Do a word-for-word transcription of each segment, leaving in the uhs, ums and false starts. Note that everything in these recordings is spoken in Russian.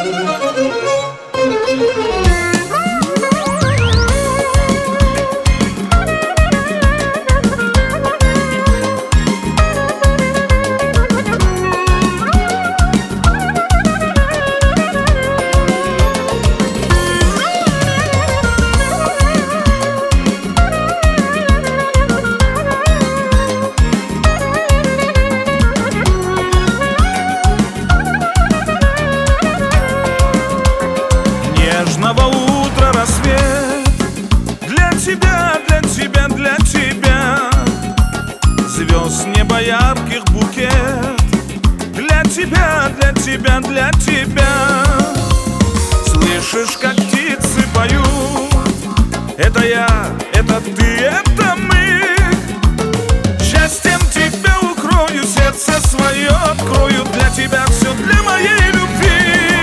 Нежного утра рассвет для тебя, для тебя, для тебя. Звезд неба ярких букет для тебя, для тебя, для тебя. Слышишь, как птицы поют? Это я, это ты, это мы. Счастьем тебя укрою, сердце свое открою. Для тебя все, для моей любви.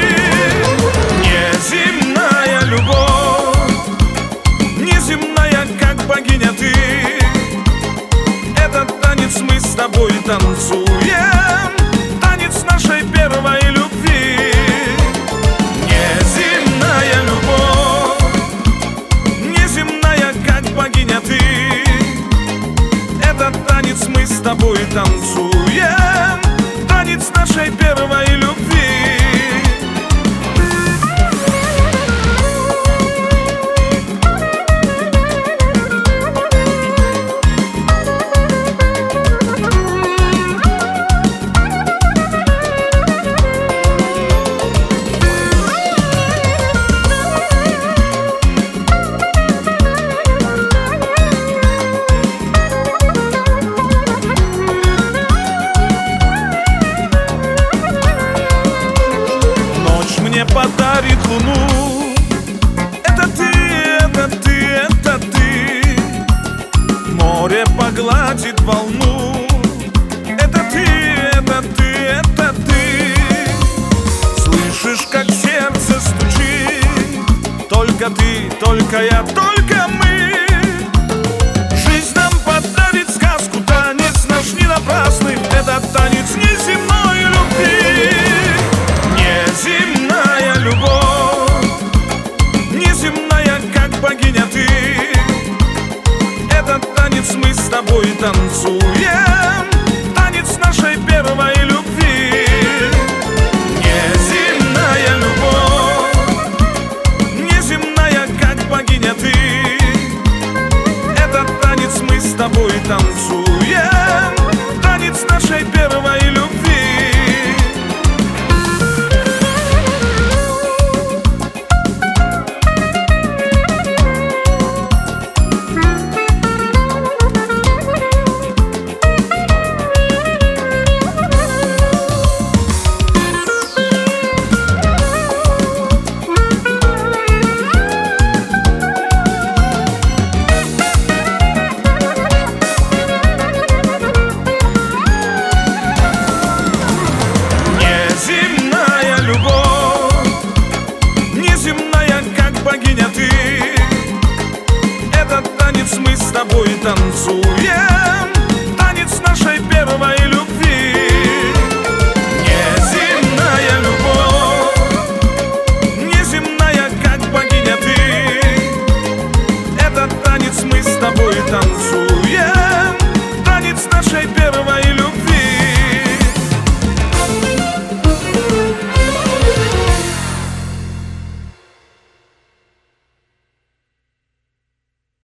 Неземная любовь, неземная, как богиня ты. Этот танец мы с тобой танцуем, танец нашей первой любви. Неземная любовь, неземная, как богиня ты. Этот танец мы с тобой танцуем, танец нашей первой любви. Подарит луну. Это ты, это ты, это ты. Море погладит волну. Это ты, это ты, это ты. Слышишь, как сердце стучит? Только ты, только я, только мы. Жизнь нам подарит сказку, танец наш не напрасный. Этот танец неземной любви. Неземная любовь, неземная, как богиня ты. Этот танец мы с тобой танцуем, танец нашей первой любви. Неземная любовь, неземная, как богиня ты. Этот танец мы с тобой танцуем, танец нашей первой любви. Богиня ты, этот танец мы с тобой танцуем, танец нашей первой